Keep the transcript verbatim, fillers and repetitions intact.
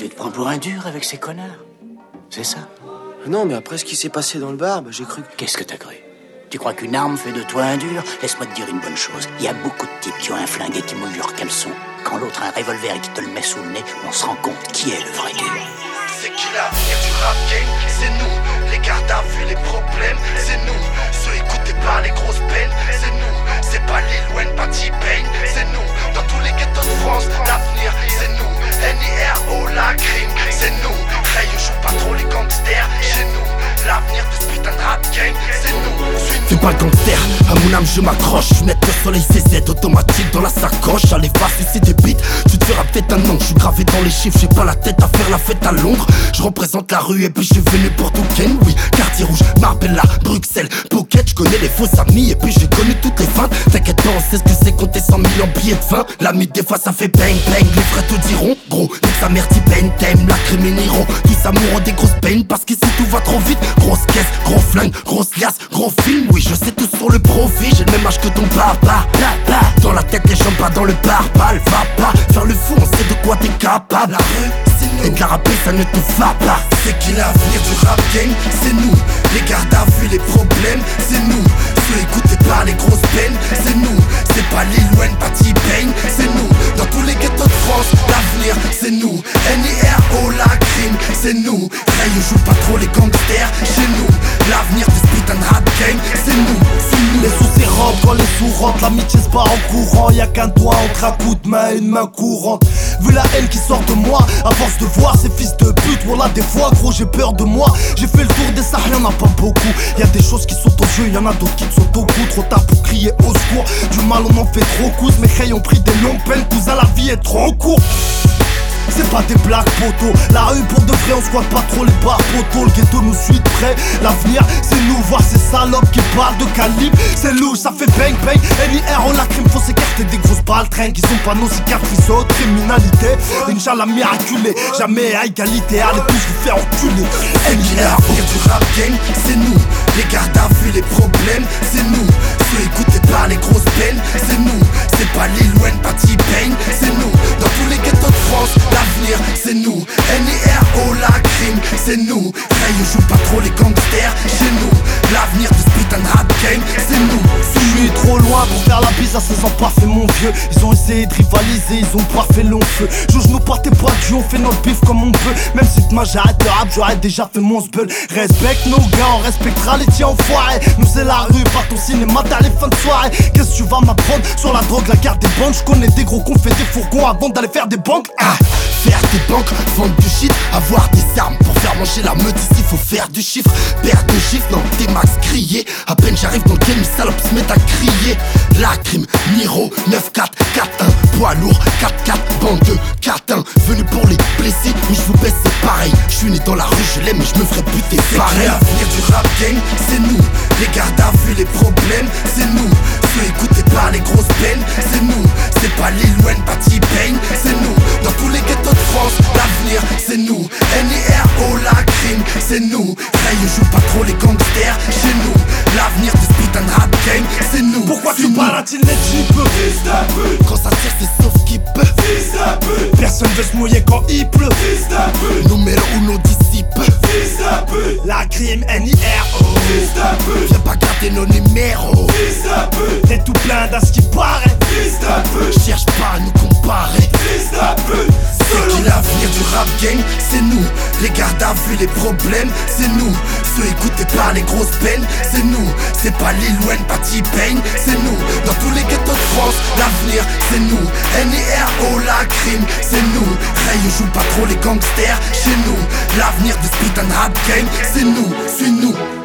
te prends pour un dur avec ces connards. C'est ça? Non, mais après ce qui s'est passé dans le bar, bah, j'ai cru que... Qu'est-ce que t'as cru? Tu crois qu'une arme fait de toi un dur? Laisse-moi te dire une bonne chose. Il y a beaucoup de types qui ont un flingue et qui mouillent leur caleçon. Quand l'autre a un revolver et qui te le met sous le nez, on se rend compte qui est le vrai dur. C'est qui l'avenir du rap game? C'est nous, les gardes à vue, les problèmes. C'est nous, ceux écoutés par les grosses peines. C'est nous, c'est pas Lil Wayne, pas T-Pain. C'est nous, dans tous les ghettos de France. L'avenir, c'est nous, N I R O, la crime. C'est nous, Ray joue pas trop les gangsters. Chez nous, l'avenir de ce putain de rap game. C'est nous, suis Fais pas le gangster, à mon âme je m'accroche. Lunette de soleil C Z automatique dans la sacoche. Allez va sucer des beats, tu te feras peut-être un nom. Je suis gravé dans les chiffres, j'ai pas la tête à faire la fête à Londres. Je représente la rue et puis je suis venu pour tout Ken. Oui, quartier rouge, Marbella, Bruxelles, Pocket. Je connais les faux amis et puis j'ai connu toutes les feintes. T'inquiète pas, on sait ce que c'est compter cent mille en billets de vin. L'ami des fois ça fait bang bang, les frères te diront gros, dès que sa mère t'y peine, t'aimes la criminero. Tous amoureux des grosses peines parce qu'ici tout va trop vite. Grosse caisse, gros flingue, grosse liasse, gros film. Oui, je sais tout sur le profit, j'ai le même âge que ton papa. Papa, dans la tête les jambes pas dans le pare-balles. Va pas faire le fou, on sait de quoi t'es capable. La rue, c'est nous, et de la rapper ça ne te va pas. C'est qui l'avenir du rap game? C'est nous, les gardes à vue, les problèmes. C'est nous, ceux écoutés par les grosses peines. C'est nous, c'est pas Lil Wayne, pas T-Pain. C'est nous, dans tous les ghettos de France. L'avenir, c'est nous, N I R O, la crime. C'est nous, Ray joue pas trop les gangsters. Chez nous, l'avenir de ce putain de rap game. C'est nous, c'est nous. Les sous c'est rentrent quand les sous rentrent. L'amitié se part en courant. Y'a qu'un doigt entre un coup de main et une main courante. Vu la haine qui sort de moi, à force de voir ces fils de pute, voilà des fois gros j'ai peur de moi. J'ai fait le tour des sahars, y'en a pas beaucoup. Y'a des choses qui sont aux yeux, y'en a d'autres qui te sont au cou. Trop tard pour crier au secours. Du mal on en fait trop coups. Mes crayons ont pris des longues peines. Cousin la vie est trop courte. C'est pas des blagues poteaux. La rue pour de vrai on squatte pas trop les bars poteaux. Le ghetto nous suit de près. L'avenir c'est nous, voir ces salopes qui parlent de calibre. C'est louche, ça fait bang bang. N I R O la crime, faut s'écarter des grosses balles. Train qui sont pas nos cicatrices, autre criminalité. Inch'Allah miraculé, jamais à égalité. Allez tous vous faire enculer. N I R O du rap game, c'est nous, les gardes à vue, les problèmes. C'est nous, ceux écoutés par les grosses peines. C'est nous, c'est pas Lil Wayne, pas T-Pain. C'est nous, dans tous les ghettos de France. L'avenir, c'est nous, N I R O, la crime. C'est nous, Ray joue pas trop les gangsters. Chez nous, l'avenir de ce putain de rap game. C'est nous, je suis trop loin pour faire la bise à ces ans pas fait mon vieux. Ils ont essayé de rivaliser, ils ont pas fait long feu. Juge nous pas tes pas Dieu, on fait notre bif comme on peut. Même si demain j'arrête le rap, j'aurais déjà fait mon sbeul. Respecte nos gars, on respectera les tiens enfoirés. Nous c'est la rue, pas ton cinéma, t'as les fins de soirée. Qu'est-ce que tu vas m'apprendre sur la drogue, la garde des banques? Je connais des gros qu'on fait des fourgons avant d'aller faire des banques. Ah, faire des banques, vendre du shit, avoir des armes pour faire manger la meute ici faut faire du chiffre. Perdre de chiffre, non t'es max crié. À peine j'arrive dans le game, les salopes se mettent à crier. La crime, Niro, neuf quatre, quatre un, poids lourd, quatre quatre, bande de catins. Venu pour les blessés, mais je vous baisse c'est pareil. Je suis né dans la rue, je l'aime mais je me ferais buter pareil. L'avenir du rap game, c'est nous, les gardes à vue, les problèmes. C'est nous, ceux écoutés par les grosses peines. C'est nous, c'est pas Lil Wayne, pas T-Pain. C'est nous, dans tous les ghettos de France. L'avenir, c'est nous, N I R O, la crime. C'est nous, Ray joue pas trop les gangsters. Chez nous, l'avenir de ce putain de rap game. C'est nous. Pourquoi tu baratines les types? Fils de pute. Quand ça tire c'est sauf qui peut. Fils de pute. Personne veut se mouiller quand il pleut. Fils de pute. Numéro uno disciple. Fils de pute. La crime N I R O. Fils de pute. Viens pas garder nos numéros. Fils de pute. T'es tout plein d'à ce qui paraît. Fils de pute. Cherche pas à nous comparer. Fils de pute. C'est qui l'avenir du rap game? C'est nous, les gardes à vue, les problèmes. C'est nous, ceux écoutés par les grosses peines. C'est nous, c'est pas Lil Wayne, pas T-Pain. C'est nous, dans tous les ghettos de France. L'avenir, c'est nous, N I R O, la crime. C'est nous, Ray joue pas trop les gangsters. Chez nous, l'avenir de ce putain de rap game. C'est nous, suis nous.